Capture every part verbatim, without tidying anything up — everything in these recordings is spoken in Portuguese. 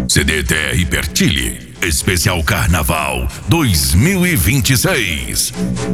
C D T R Pertile, especial Carnaval dois mil e vinte e seis.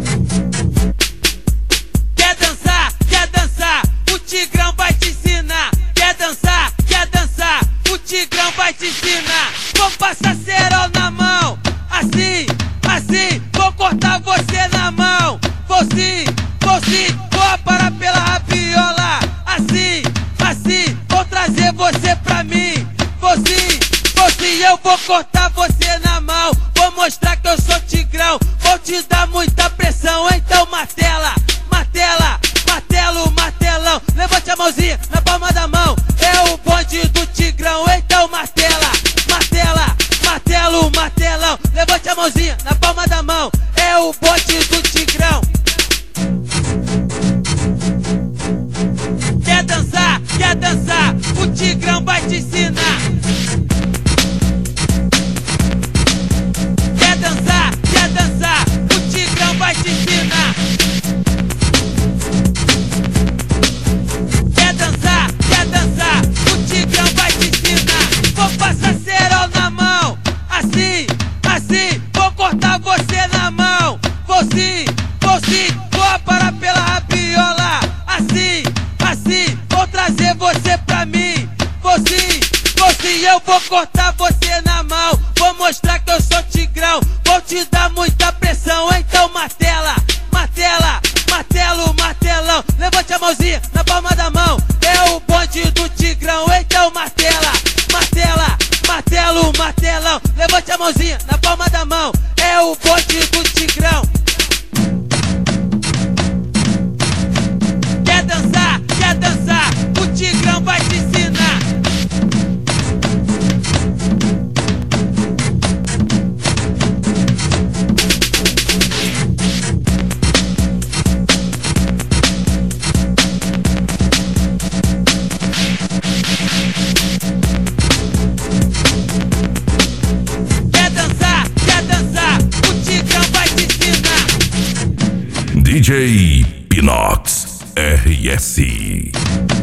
Quer dançar, quer dançar, o Tigrão vai te ensinar. Quer dançar, quer dançar, o Tigrão vai te ensinar. Vou passar cerol na mão, assim, assim, vou cortar você na mão. Vou sim, vou sim, vou aparar pela rabiola. Assim, assim, vou trazer você pra mim. Vou sim, vou sim, eu vou cortar você na mão. Vou mostrar que eu sou Tigrão, vou te dar muita pressão. Então martela, martela, martelo, martelão. Levante a mãozinha na palma da mão, é o bonde do Tigrão. Então martela, martela, martelo, martelão. Levante a mãozinha na palma da mão, é o bonde do Tigrão. Quer dançar, quer dançar, o Tigrão vai te ensinar. Quer dançar, quer dançar, o Tigrão vai te ensinar. Quer dançar, quer dançar, o Tigrão vai te ensinar. Vou passar cerol na mão, assim, assim, vou cortar você na mão. Vou sim, vou sim, vou aparar pela rabiola. Assim, assim, vou trazer você pra mim. Vou sim, vou sim, eu vou cortar você na mão. Vou mostrar que eu sou Tigrão, vou te dar muita pressão. Então martela, martela, martelo, martelão. Levante a mãozinha na palma da mão, é o bonde do Tigrão. Então martela, martela, martelo, martelão. Levante a mãozinha na palma da mão, é o bonde do Tigrão. Quer dançar, quer dançar, o Tigrão vai te ensinar. Quer dançar, quer dançar, o Tigrão vai te ensinar. D J Pinox R S.